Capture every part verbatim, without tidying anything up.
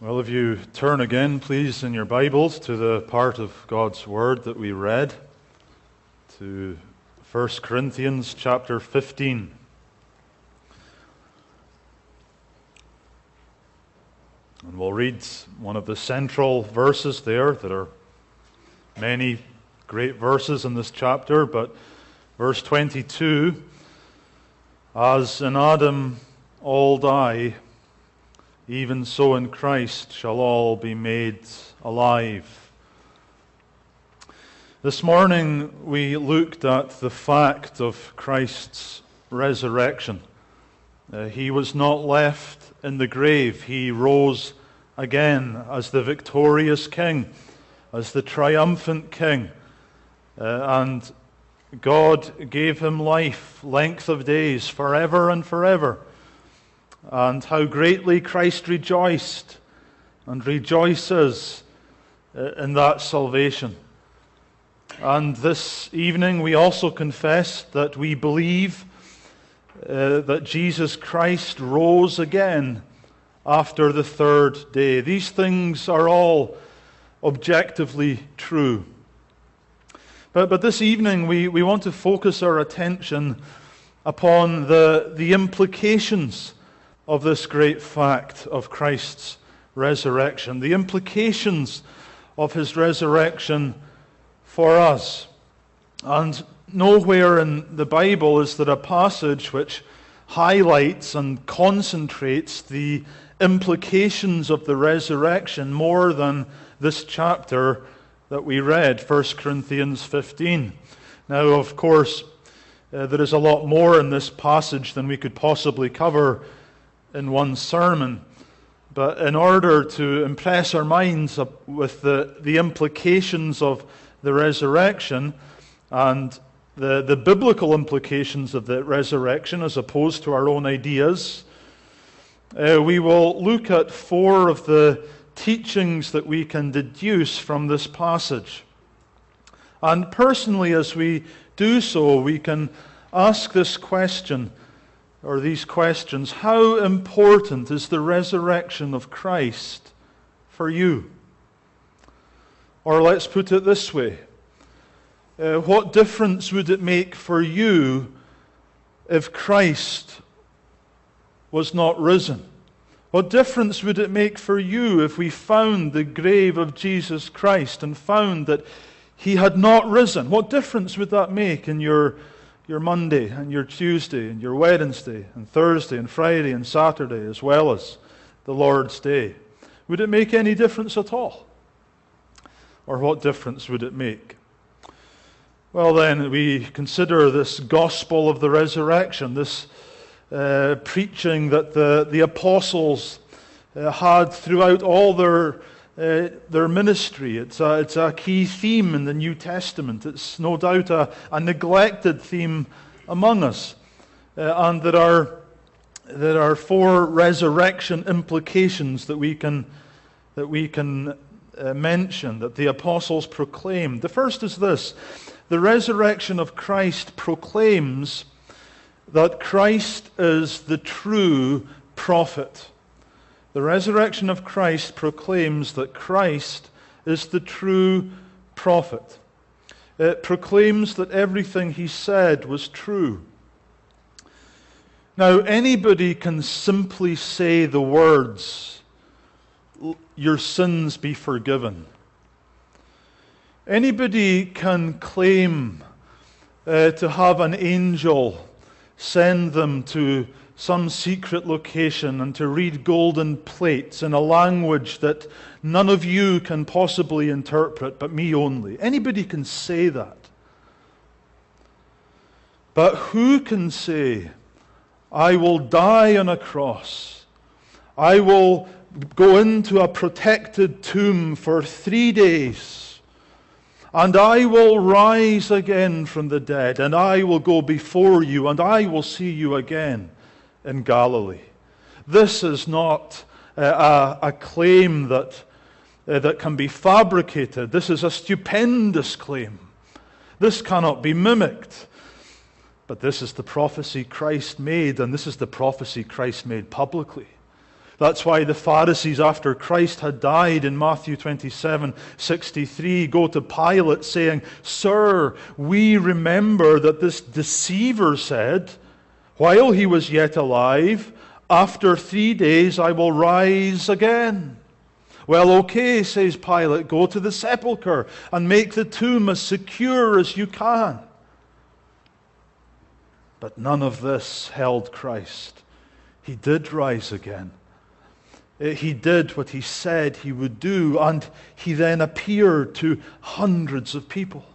Well, if you turn again, please, in your Bibles to the part of God's Word that we read, to First Corinthians chapter fifteen. And we'll read one of the central verses there. There are many great verses in this chapter, but verse twenty-two, as in Adam all die, even so in Christ shall all be made alive. This morning we looked at the fact of Christ's resurrection. Uh, he was not left in the grave. He rose again as the victorious King, as the triumphant King. Uh, and God gave him life, length of days, forever and forever. And how greatly Christ rejoiced and rejoices in that salvation. And this evening we also confess that we believe uh, that Jesus Christ rose again after the third day. These things are all objectively true. But, but this evening we, we want to focus our attention upon the, the implications of this great fact of Christ's resurrection, the implications of his resurrection for us. And nowhere in the Bible is there a passage which highlights and concentrates the implications of the resurrection more than this chapter that we read, First Corinthians fifteen. Now, of course, uh, there is a lot more in this passage than we could possibly cover in one sermon, but in order to impress our minds with the, the implications of the resurrection and the, the biblical implications of the resurrection as opposed to our own ideas, uh, we will look at four of the teachings that we can deduce from this passage. And personally, as we do so, we can ask this question, or these questions: how important is the resurrection of Christ for you? Or let's put it this way: uh, what difference would it make for you if Christ was not risen? What difference would it make for you if we found the grave of Jesus Christ and found that he had not risen? What difference would that make in your your Monday and your Tuesday and your Wednesday and Thursday and Friday and Saturday, as well as the Lord's Day? Would it make any difference at all? Or what difference would it make? Well, then, we consider this gospel of the resurrection, this uh, preaching that the, the apostles uh, had throughout all their Uh, their ministry. It's a, it's a key theme in the New Testament. It's no doubt a, a neglected theme among us. Uh, and there are, there are four resurrection implications that we can, that we can uh, mention, that the apostles proclaimed. The first is this: the resurrection of Christ proclaims that Christ is the true prophet. The resurrection of Christ proclaims that Christ is the true prophet. It proclaims that everything he said was true. Now, anybody can simply say the words, "Your sins be forgiven." Anybody can claim uh, to have an angel send them to some secret location and to read golden plates in a language that none of you can possibly interpret, but me only. Anybody can say that. But who can say, "I will die on a cross, I will go into a protected tomb for three days, and I will rise again from the dead, and I will go before you, and I will see you again in Galilee"? This is not uh, a, a claim that, uh, that can be fabricated. This is a stupendous claim. This cannot be mimicked. But this is the prophecy Christ made, and this is the prophecy Christ made publicly. That's why the Pharisees, after Christ had died in Matthew twenty-seven sixty-three, go to Pilate saying, "Sir, we remember that this deceiver said, while he was yet alive, 'After three days I will rise again.'" "Well, okay," says Pilate, "go to the sepulchre and make the tomb as secure as you can." But none of this held Christ. He did rise again. He did what he said he would do, and he then appeared to hundreds of people.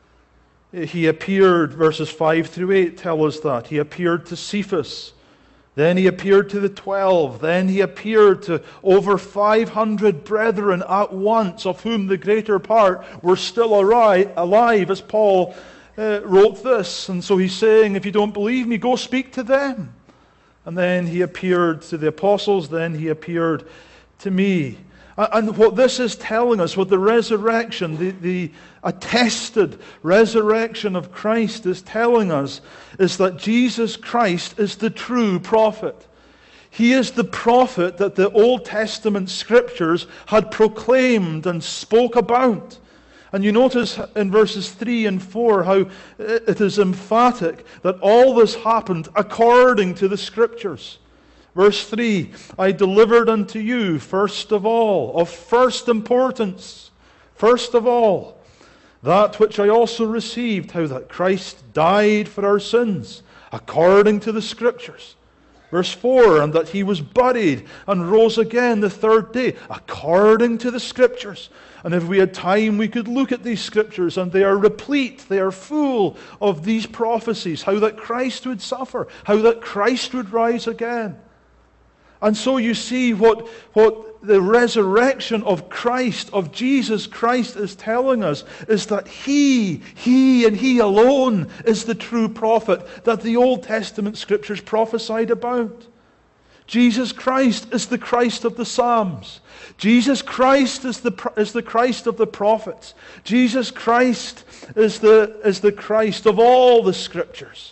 He appeared, verses five through eight tell us that. He appeared to Cephas. Then he appeared to the twelve. Then he appeared to over five hundred brethren at once, of whom the greater part were still alive, as Paul uh, wrote this. And so he's saying, if you don't believe me, go speak to them. And then he appeared to the apostles. Then he appeared to me. And what this is telling us, what the resurrection, the, the attested resurrection of Christ is telling us, is that Jesus Christ is the true prophet. He is the prophet that the Old Testament scriptures had proclaimed and spoke about. And you notice in verses three and four how it is emphatic that all this happened according to the scriptures. Verse three, "I delivered unto you first of all," of first importance, first of all, "that which I also received, how that Christ died for our sins, according to the scriptures." Verse four, "and that he was buried and rose again the third day, according to the scriptures." And if we had time, we could look at these scriptures, and they are replete, they are full of these prophecies, how that Christ would suffer, how that Christ would rise again. And so you see what, what the resurrection of Christ, of Jesus Christ, is telling us, is that He, He and He alone is the true prophet that the Old Testament scriptures prophesied about. Jesus Christ is the Christ of the Psalms. Jesus Christ is the, is the Christ of the prophets. Jesus Christ is the, is the Christ of all the scriptures.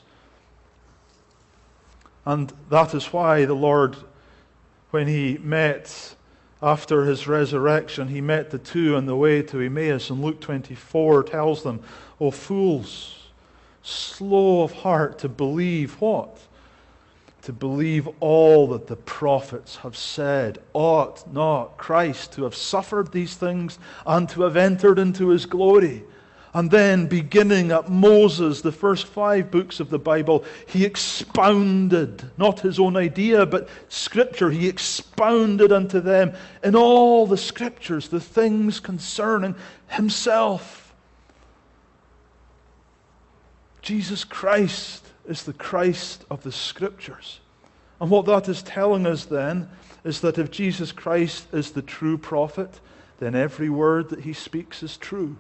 And that is why the Lord, when He met after His resurrection, He met the two on the way to Emmaus. And Luke twenty-four tells them, "O fools, slow of heart to believe" what? To believe all that the prophets have said. Ought not Christ to have suffered these things and to have entered into His glory? And then, beginning at Moses, the first five books of the Bible, He expounded, not His own idea, but Scripture. He expounded unto them in all the Scriptures the things concerning Himself. Jesus Christ is the Christ of the Scriptures. And what that is telling us then is that if Jesus Christ is the true prophet, then every word that He speaks is true.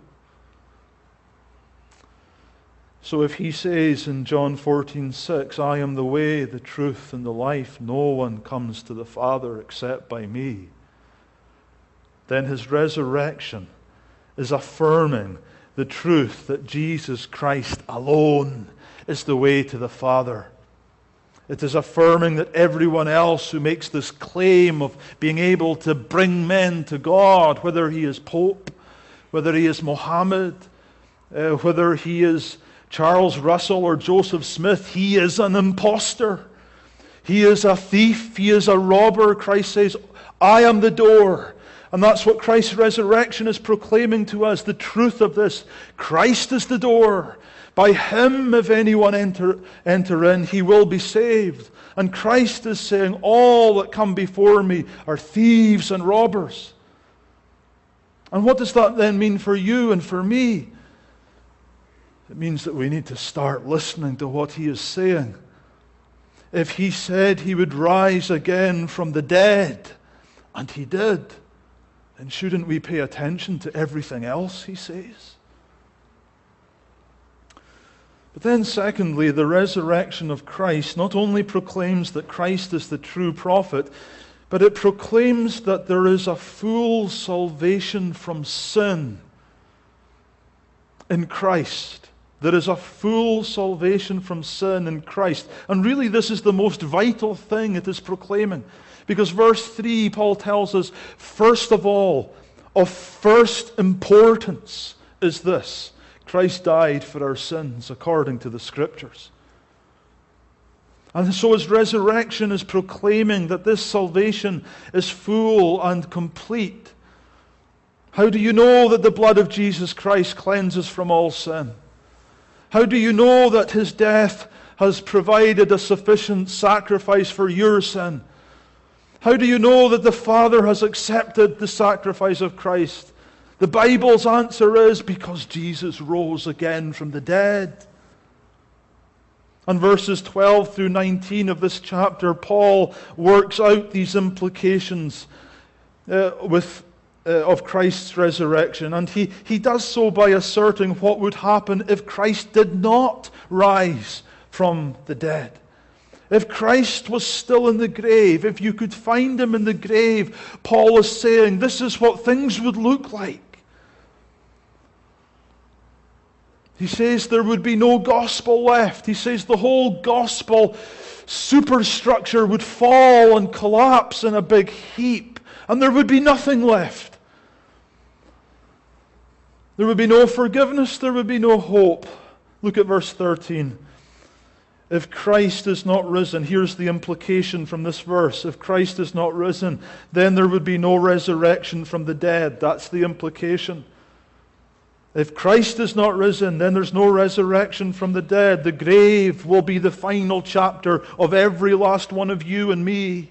So if He says in John fourteen six, "I am the way, the truth, and the life, no one comes to the Father except by me," then His resurrection is affirming the truth that Jesus Christ alone is the way to the Father. It is affirming that everyone else who makes this claim of being able to bring men to God, whether he is Pope, whether he is Mohammed, uh, whether he is Charles Russell or Joseph Smith, he is an impostor. He is a thief. He is a robber. Christ says, "I am the door." And that's what Christ's resurrection is proclaiming to us, the truth of this. Christ is the door. By Him, if anyone enter, enter in, he will be saved. And Christ is saying, all that come before me are thieves and robbers. And what does that then mean for you and for me? It means that we need to start listening to what He is saying. If He said He would rise again from the dead, and He did, then shouldn't we pay attention to everything else He says? But then secondly, the resurrection of Christ not only proclaims that Christ is the true prophet, but it proclaims that there is a full salvation from sin in Christ. There is a full salvation from sin in Christ. And really this is the most vital thing it is proclaiming. Because verse three, Paul tells us, first of all, of first importance is this: Christ died for our sins according to the Scriptures. And so his resurrection is proclaiming that this salvation is full and complete. How do you know that the blood of Jesus Christ cleanses from all sin? How do you know that his death has provided a sufficient sacrifice for your sin? How do you know that the Father has accepted the sacrifice of Christ? The Bible's answer is because Jesus rose again from the dead. And verses twelve through nineteen of this chapter, Paul works out these implications uh, with uh, of Christ's resurrection. And he, he does so by asserting what would happen if Christ did not rise from the dead. If Christ was still in the grave, if you could find him in the grave, Paul is saying this is what things would look like. He says there would be no gospel left. He says the whole gospel superstructure would fall and collapse in a big heap, and there would be nothing left. There would be no forgiveness, there would be no hope. Look at verse thirteen. If Christ is not risen, here's the implication from this verse. If Christ is not risen, then there would be no resurrection from the dead. That's the implication. If Christ is not risen, then there's no resurrection from the dead. The grave will be the final chapter of every last one of you and me,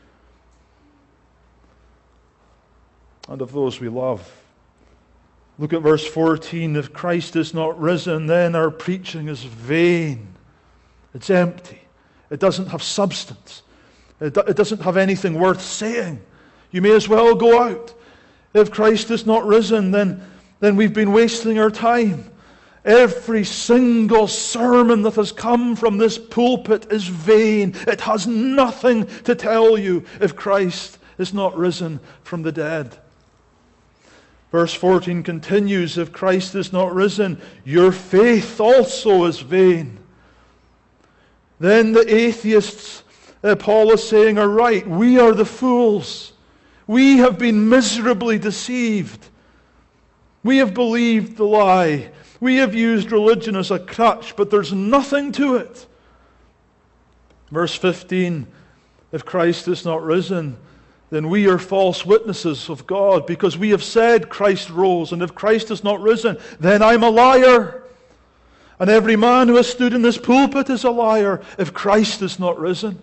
and of those we love. Look at verse fourteen. If Christ is not risen, then our preaching is vain. It's empty. It doesn't have substance. It, do- it doesn't have anything worth saying. You may as well go out. If Christ is not risen, then then we've been wasting our time. Every single sermon that has come from this pulpit is vain. It has nothing to tell you if Christ is not risen from the dead. Verse fourteen continues, if Christ is not risen, your faith also is vain. Then the atheists, uh, Paul is saying, are right. We are the fools. We have been miserably deceived. We have believed the lie. We have used religion as a crutch, but there's nothing to it. Verse fifteen, if Christ is not risen, then we are false witnesses of God, because we have said Christ rose, and if Christ is not risen, then I'm a liar. And every man who has stood in this pulpit is a liar if Christ is not risen.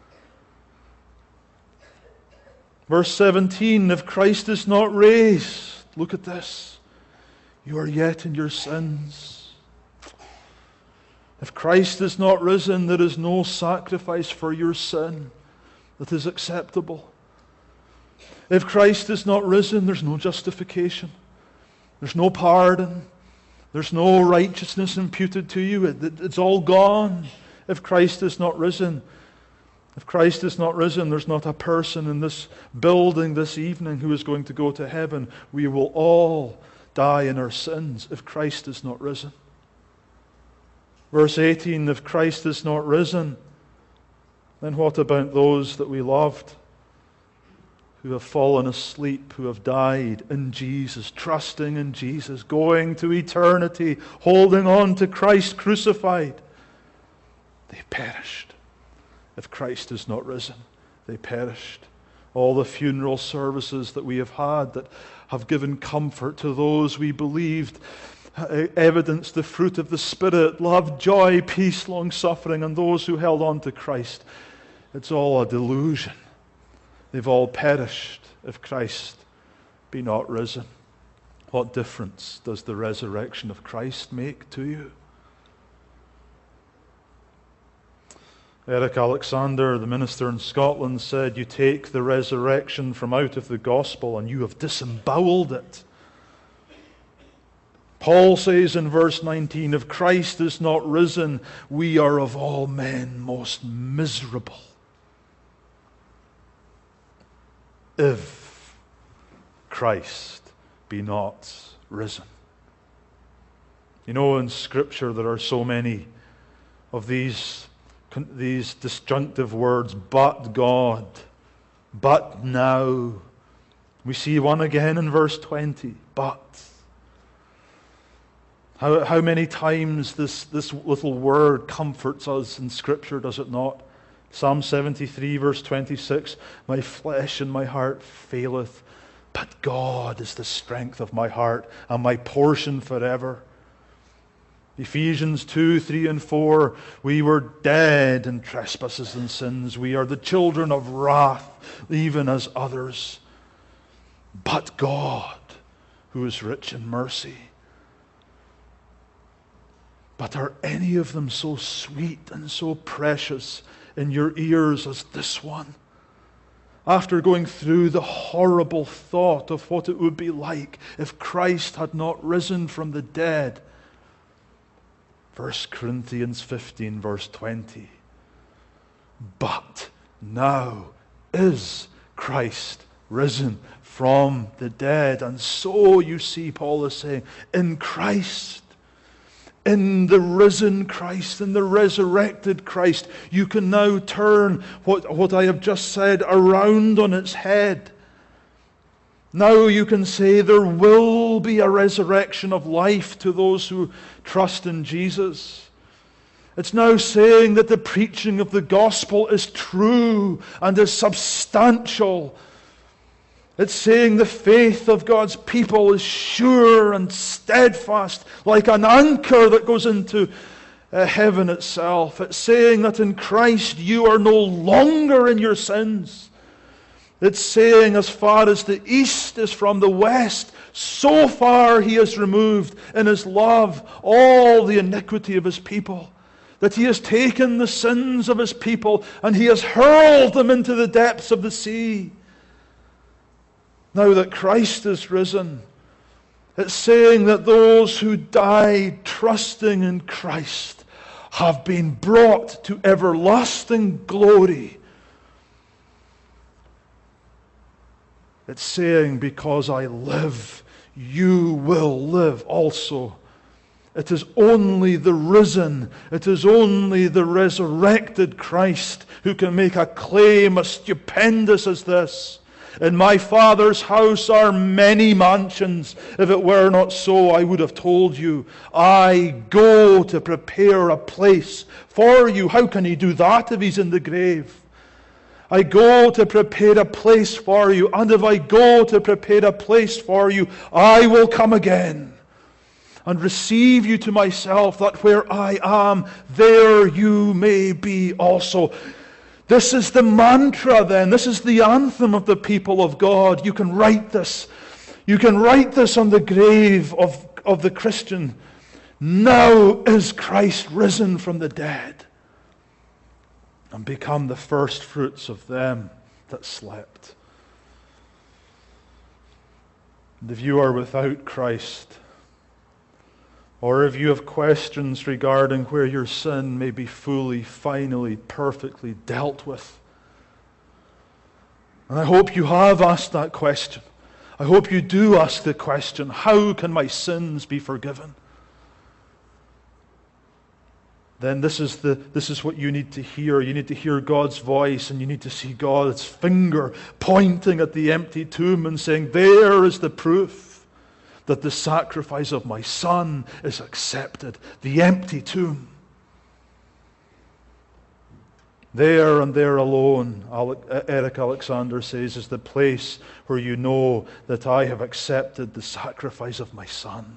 Verse seventeen, if Christ is not raised, look at this. You are yet in your sins. If Christ is not risen, there is no sacrifice for your sin that is acceptable. If Christ is not risen, there's no justification. There's no pardon. There's no righteousness imputed to you. It, it, it's all gone if Christ is not risen. If Christ is not risen, there's not a person in this building this evening who is going to go to heaven. We will all die in our sins if Christ is not risen. Verse eighteen, if Christ is not risen, then what about those that we loved, who have fallen asleep, who have died in Jesus, trusting in Jesus, going to eternity, holding on to Christ crucified? They perished. If Christ is not risen, they perished. All the funeral services that we have had that have given comfort to those we believed, evidenced the fruit of the Spirit, love, joy, peace, long-suffering, and those who held on to Christ. It's all a delusion. They've all perished if Christ be not risen. What difference does the resurrection of Christ make to you? Eric Alexander, the minister in Scotland, said, you take the resurrection from out of the gospel and you have disemboweled it. Paul says in verse nineteen, if Christ is not risen, we are of all men most miserable. If Christ be not risen. You know, in Scripture there are so many of these these disjunctive words, but God, But now. We see one again in verse twenty. But. How, how many times this, this little word comforts us in Scripture, does it not? Psalm seventy-three, verse twenty-six, my flesh and my heart faileth, but God is the strength of my heart and my portion forever. Ephesians two, three, and four, we were dead in trespasses and sins. We are the children of wrath, even as others. But God, who is rich in mercy. But are any of them so sweet and so precious in your ears as this one? After going through the horrible thought of what it would be like if Christ had not risen from the dead. First Corinthians fifteen, verse twenty. But now is Christ risen from the dead. And so, you see, Paul is saying, in Christ, in the risen Christ, in the resurrected Christ, you can now turn what, what I have just said around on its head. Now you can say there will be a resurrection of life to those who trust in Jesus. It's now saying that the preaching of the gospel is true and is substantial. It's saying the faith of God's people is sure and steadfast, like an anchor that goes into uh, heaven itself. It's saying that in Christ you are no longer in your sins. It's saying as far as the east is from the west, so far He has removed in His love all the iniquity of His people. That He has taken the sins of His people and He has hurled them into the depths of the sea. Now that Christ is risen, it's saying that those who died trusting in Christ have been brought to everlasting glory. It's saying, because I live, you will live also. It is only the risen, it is only the resurrected Christ who can make a claim as stupendous as this. In my Father's house are many mansions. If it were not so, I would have told you. I go to prepare a place for you. How can He do that if He's in the grave? I go to prepare a place for you, and if I go to prepare a place for you, I will come again and receive you to myself, that where I am, there you may be also. This is the mantra then. This is the anthem of the people of God. You can write this. You can write this on the grave of, of the Christian. Now is Christ risen from the dead, and become the first fruits of them that slept. And if you are without Christ, or if you have questions regarding where your sin may be fully, finally, perfectly dealt with, and I hope you have asked that question. I hope you do ask the question, how can my sins be forgiven? Then this is the this is what you need to hear. You need to hear God's voice, and you need to see God's finger pointing at the empty tomb and saying, there is the proof that the sacrifice of my Son is accepted. The empty tomb. There and there alone, Eric Alexander says, is the place where you know that I have accepted the sacrifice of my Son.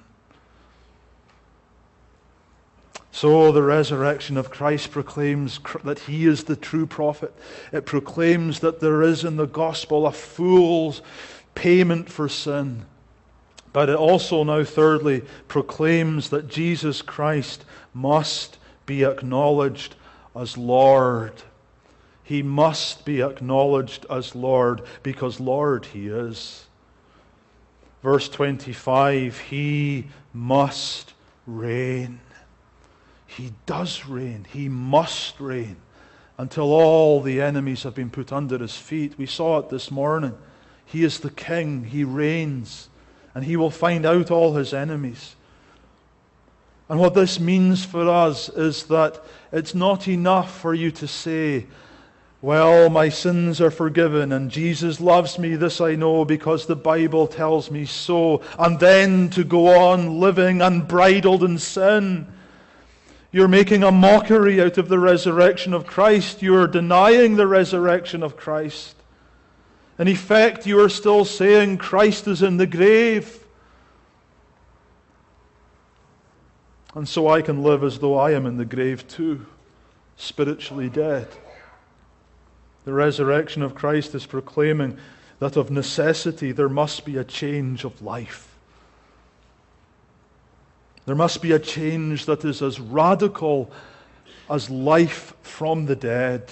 So the resurrection of Christ proclaims that He is the true prophet. It proclaims that there is in the gospel a full payment for sin. But it also now, thirdly, proclaims that Jesus Christ must be acknowledged as Lord. He must be acknowledged as Lord, because Lord He is. Verse twenty-five, He must reign. He does reign. He must reign until all the enemies have been put under His feet. We saw it this morning. He is the King. He reigns. And He will find out all His enemies. And what this means for us is that it's not enough for you to say, well, my sins are forgiven, and Jesus loves me, this I know, because the Bible tells me so. And then to go on living unbridled in sin. You're making a mockery out of the resurrection of Christ. You're denying the resurrection of Christ. In effect, you are still saying Christ is in the grave. And so I can live as though I am in the grave too, spiritually dead. The resurrection of Christ is proclaiming that of necessity there must be a change of life. There must be a change that is as radical as life from the dead.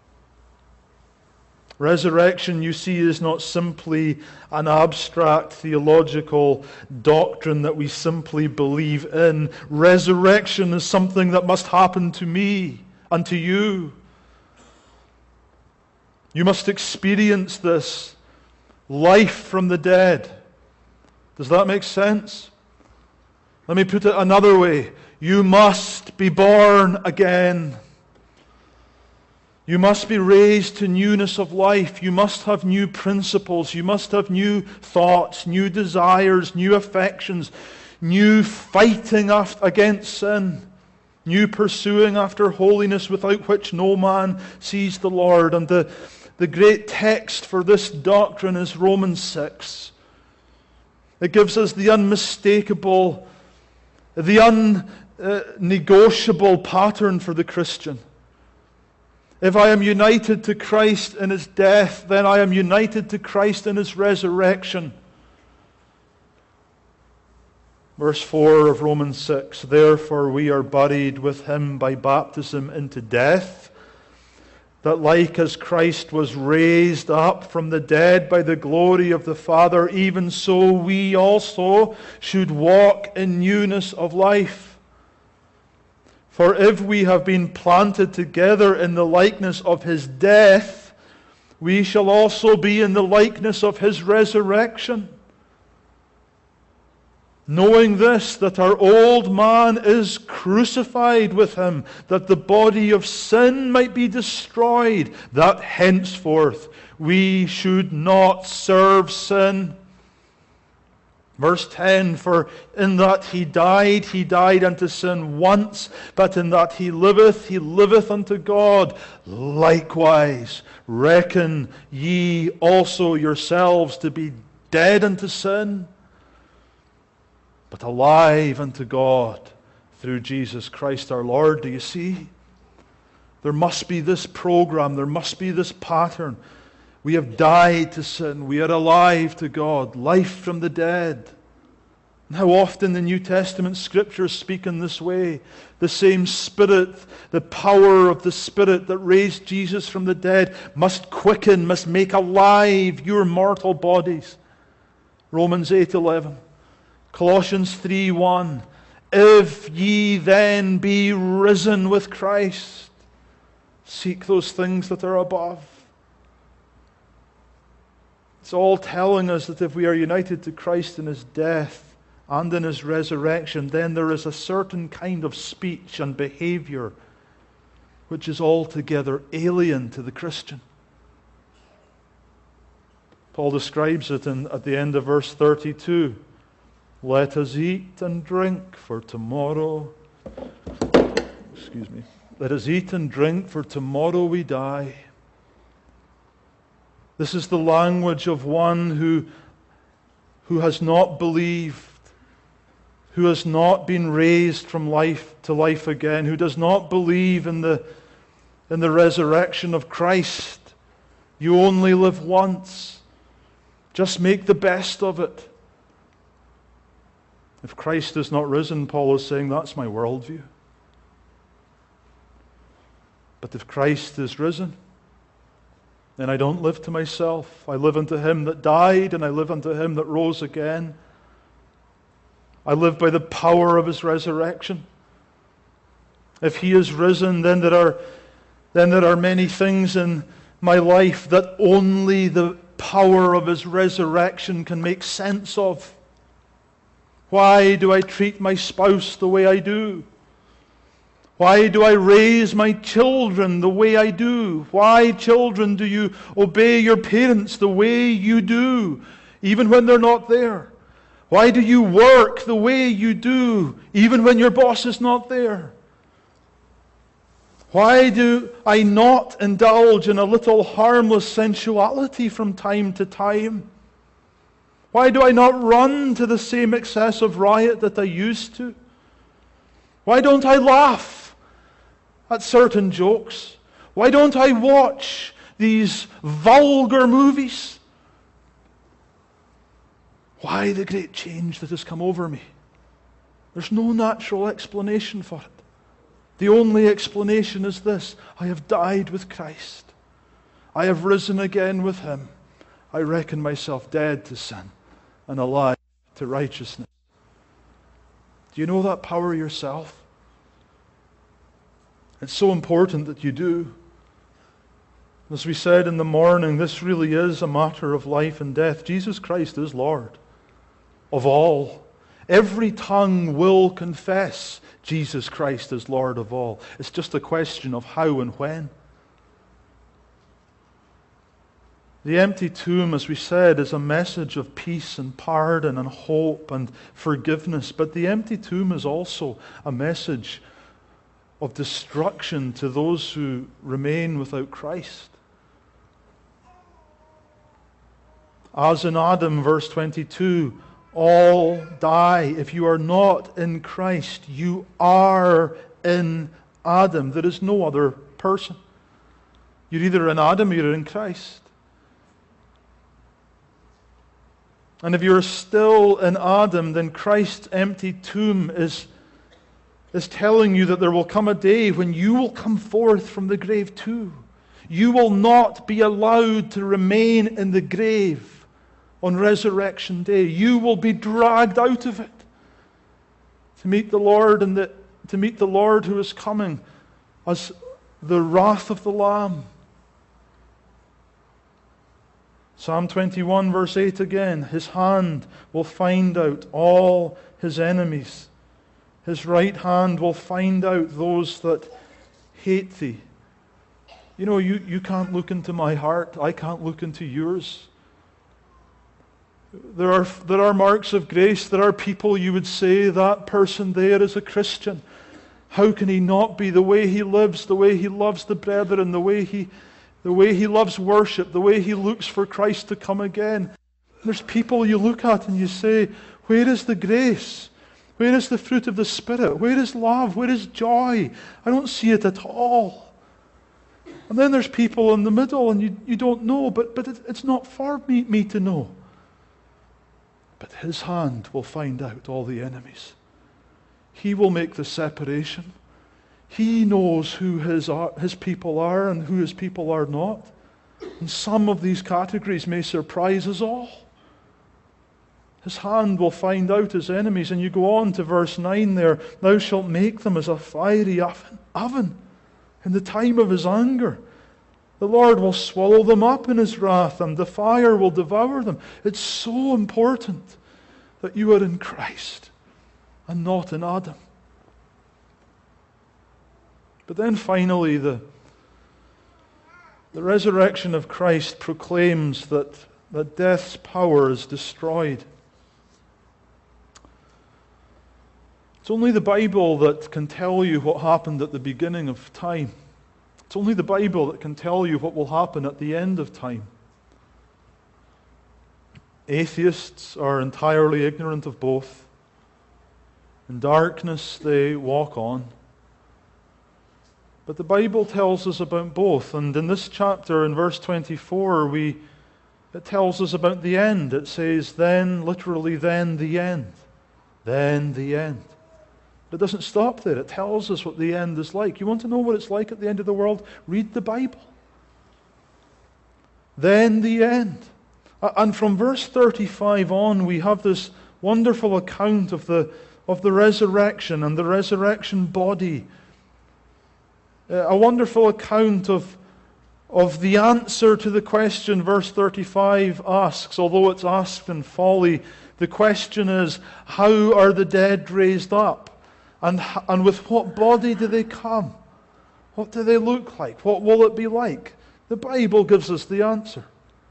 Resurrection, you see, is not simply an abstract theological doctrine that we simply believe in. Resurrection is something that must happen to me and to you. You must experience this life from the dead. Does that make sense? Let me put it another way. You must be born again. You must be raised to newness of life. You must have new principles. You must have new thoughts, new desires, new affections, new fighting against sin, new pursuing after holiness without which no man sees the Lord. And the, the great text for this doctrine is Romans six. It gives us the unmistakable, the unnegotiable pattern for the Christian. If I am united to Christ in His death, then I am united to Christ in His resurrection. Verse four of Romans six, therefore we are buried with Him by baptism into death, that like as Christ was raised up from the dead by the glory of the Father, even so we also should walk in newness of life. For if we have been planted together in the likeness of His death, we shall also be in the likeness of His resurrection. Knowing this, that our old man is crucified with Him, that the body of sin might be destroyed, that henceforth we should not serve sin. Verse ten, for in that He died, He died unto sin once, but in that He liveth, He liveth unto God. Likewise, reckon ye also yourselves to be dead unto sin, but alive unto God through Jesus Christ our Lord. Do you see? There must be this program, there must be this pattern. We have died to sin. We are alive to God. Life from the dead. And how often the New Testament Scriptures speak in this way. The same Spirit, the power of the Spirit that raised Jesus from the dead must quicken, must make alive your mortal bodies. Romans eight eleven. Colossians three one. If ye then be risen with Christ, seek those things that are above. It's all telling us that if we are united to Christ in His death and in His resurrection, then there is a certain kind of speech and behavior which is altogether alien to the Christian. Paul describes it in, at the end of verse thirty-two. Let us eat and drink, for tomorrow, excuse me, let us eat and drink, for tomorrow we die. This is the language of one who, who has not believed, who has not been raised from life to life again, who does not believe in the, in the resurrection of Christ. You only live once. Just make the best of it. If Christ is not risen, Paul is saying, that's my worldview. But if Christ is risen, then I don't live to myself. I live unto Him that died, and I live unto Him that rose again. I live by the power of His resurrection. If He is risen, then there are, then there are many things in my life that only the power of His resurrection can make sense of. Why do I treat my spouse the way I do? Why do I raise my children the way I do? Why, children, do you obey your parents the way you do, even when they're not there? Why do you work the way you do, even when your boss is not there? Why do I not indulge in a little harmless sensuality from time to time? Why do I not run to the same excessive riot that I used to? Why don't I laugh at certain jokes? Why don't I watch these vulgar movies? Why the great change that has come over me? There's no natural explanation for it. The only explanation is this: I have died with Christ. I have risen again with Him. I reckon myself dead to sin and alive to righteousness. Do you know that power yourself? It's so important that you do. As we said in the morning, this really is a matter of life and death. Jesus Christ is Lord of all. Every tongue will confess Jesus Christ is Lord of all. It's just a question of how and when. The empty tomb, as we said, is a message of peace and pardon and hope and forgiveness. But the empty tomb is also a message of destruction to those who remain without Christ. As in Adam, verse twenty-two, all die. If you are not in Christ, you are in Adam. There is no other person. You're either in Adam or you're in Christ. And if you're still in Adam, then Christ's empty tomb is, is telling you that there will come a day when you will come forth from the grave too. You will not be allowed to remain in the grave on Resurrection Day. You will be dragged out of it to meet the Lord and the, to meet the Lord who is coming as the wrath of the Lamb. Psalm twenty-one verse eight again, His hand will find out all His enemies. His right hand will find out those that hate Thee. You know, you, you can't look into my heart. I can't look into yours. There are, there are marks of grace. There are people you would say, that person there is a Christian. How can he not be? The way he lives, the way he loves the brethren, the way he, the way he loves worship, the way he looks for Christ to come again. There's people you look at and you say, where is the grace? Where is the fruit of the Spirit? Where is love? Where is joy? I don't see it at all. And then there's people in the middle and you, you don't know, but, but it, it's not for me, me to know. But His hand will find out all the enemies. He will make the separation. He knows who his, are, his people are and who His people are not. And some of these categories may surprise us all. His hand will find out His enemies. And you go on to verse nine there, Thou shalt make them as a fiery oven, oven in the time of His anger. The Lord will swallow them up in His wrath, and the fire will devour them. It's so important that you are in Christ and not in Adam. But then finally, the, the resurrection of Christ proclaims that, that death's power is destroyed. It's only the Bible that can tell you what happened at the beginning of time. It's only the Bible that can tell you what will happen at the end of time. Atheists are entirely ignorant of both. In darkness they walk on. But the Bible tells us about both. And in this chapter, in verse twenty-four, we it tells us about the end. It says, then, literally, then the end. Then the end. But it doesn't stop there. It tells us what the end is like. You want to know what it's like at the end of the world? Read the Bible. Then the end. And from verse thirty-five on, we have this wonderful account of the, of the resurrection and the resurrection body. A wonderful account of, of the answer to the question verse thirty-five asks, although it's asked in folly. The question is, how are the dead raised up? And, and with what body do they come? What do they look like? What will it be like? The Bible gives us the answer.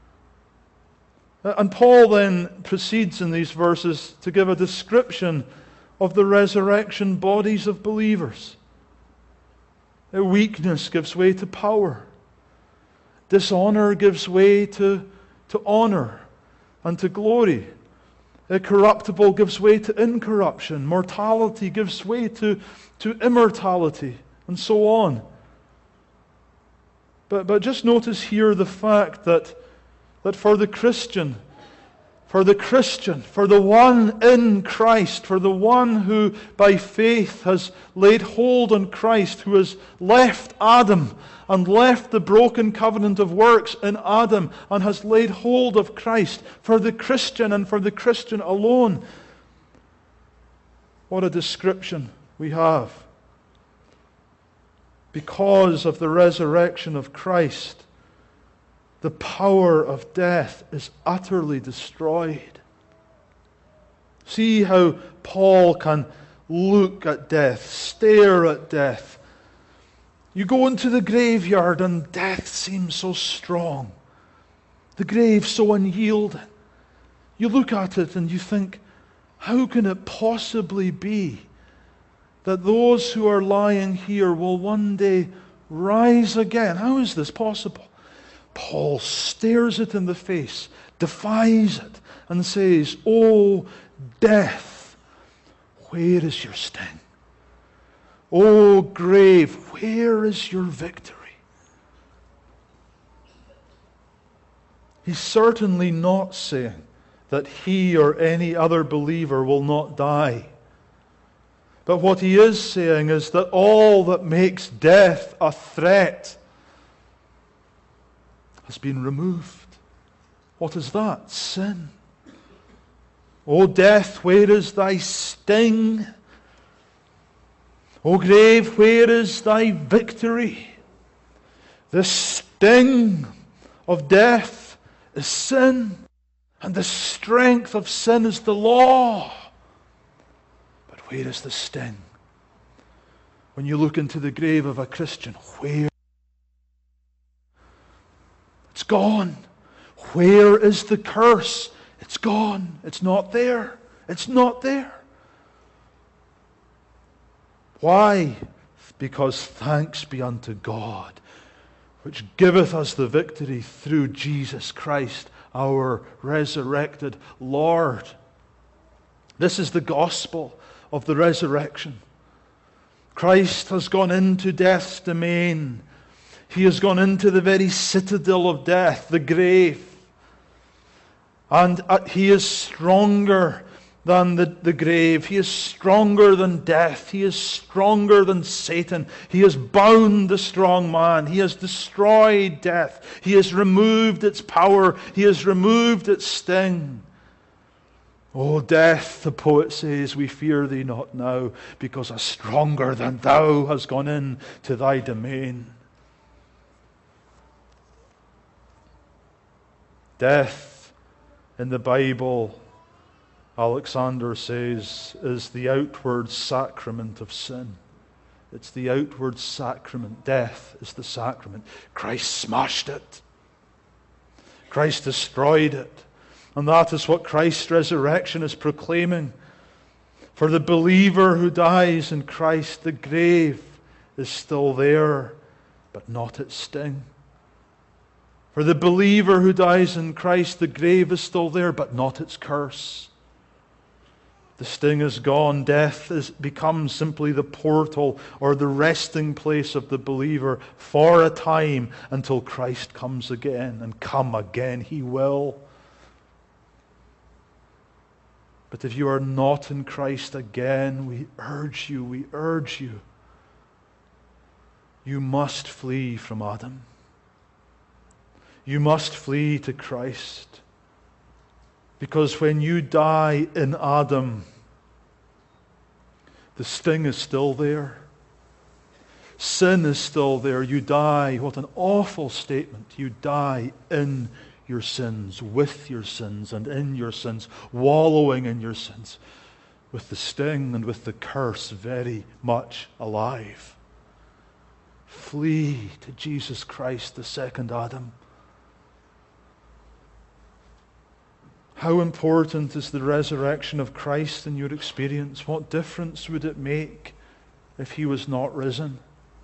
And Paul then proceeds in these verses to give a description of the resurrection bodies of believers. Weakness gives way to power. Dishonor gives way to, to honor and to glory. Corruptible gives way to incorruption. Mortality gives way to, to immortality, and so on. But, but just notice here the fact that, that for the Christian, for the Christian, for the one in Christ, for the one who by faith has laid hold on Christ, who has left Adam and left the broken covenant of works in Adam and has laid hold of Christ, for the Christian and for the Christian alone, what a description we have. Because of the resurrection of Christ, the power of death is utterly destroyed. See how Paul can look at death, stare at death. You go into the graveyard and death seems so strong. The grave so unyielding. You look at it and you think, how can it possibly be that those who are lying here will one day rise again? How is this possible? Paul stares it in the face, defies it, and says, "O death, where is your sting? O grave, where is your victory?" He's certainly not saying that he or any other believer will not die. But what he is saying is that all that makes death a threat has been removed. What is that? Sin. O death, where is thy sting? O grave, where is thy victory? The sting of death is sin, and the strength of sin is the law. But where is the sting? When you look into the grave of a Christian, where? It's gone. Where is the curse? It's gone. It's not there. It's not there. Why? Because thanks be unto God, which giveth us the victory through Jesus Christ, our resurrected Lord. This is the gospel of the resurrection. Christ has gone into death's domain. He has gone into the very citadel of death, the grave. And He is stronger than the, the grave. He is stronger than death. He is stronger than Satan. He has bound the strong man. He has destroyed death. He has removed its power. He has removed its sting. O death, the poet says, we fear thee not now, because a stronger than thou has gone in to thy domain. Death in the Bible, Alexander says, is the outward sacrament of sin. It's the outward sacrament. Death is the sacrament. Christ smashed it. Christ destroyed it. And that is what Christ's resurrection is proclaiming. For the believer who dies in Christ, the grave is still there, but not its sting. For the believer who dies in Christ, the grave is still there, but not its curse. The sting is gone. Death is, becomes simply the portal or the resting place of the believer for a time until Christ comes again. And come again He will. But if you are not in Christ again, we urge you, we urge you, you must flee from Adam. You must flee to Christ. Because when you die in Adam, the sting is still there. Sin is still there. You die. What an awful statement. You die in your sins, with your sins, and in your sins, wallowing in your sins. with the sting and with the curse very much alive. Flee to Jesus Christ, the second Adam. How important is the resurrection of Christ in your experience? What difference would it make if he was not risen?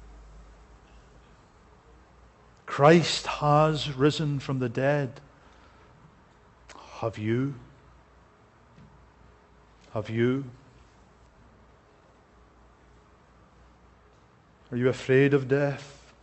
Christ has risen from the dead. Have you? Have you? Are you afraid of death?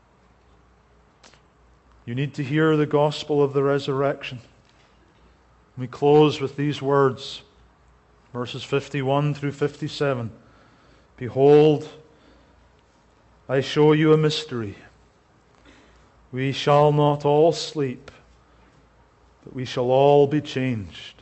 You need to hear the gospel of the resurrection. We close with these words, verses fifty-one through fifty-seven. Behold, I show you a mystery. We shall not all sleep, but we shall all be changed.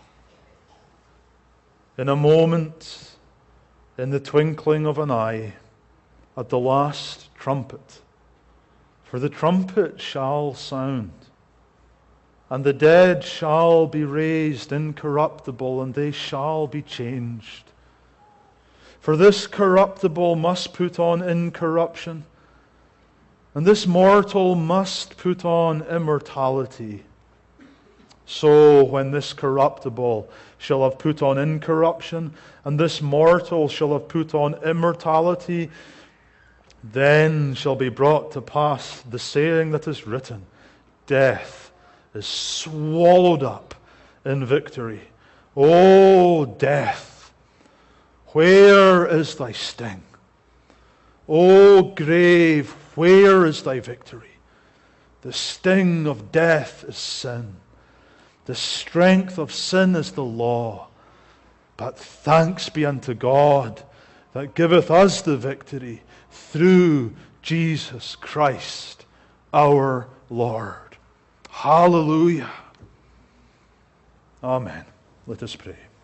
In a moment, in the twinkling of an eye, at the last trumpet. For the trumpet shall sound, and the dead shall be raised incorruptible, and they shall be changed. For this corruptible must put on incorruption, and this mortal must put on immortality. So when this corruptible shall have put on incorruption, and this mortal shall have put on immortality, then shall be brought to pass the saying that is written, Death is swallowed up in victory. O death, where is thy sting? O grave, where is thy victory? The sting of death is sin. The strength of sin is the law. But thanks be unto God that giveth us the victory through Jesus Christ our Lord. Hallelujah. Amen. Let us pray.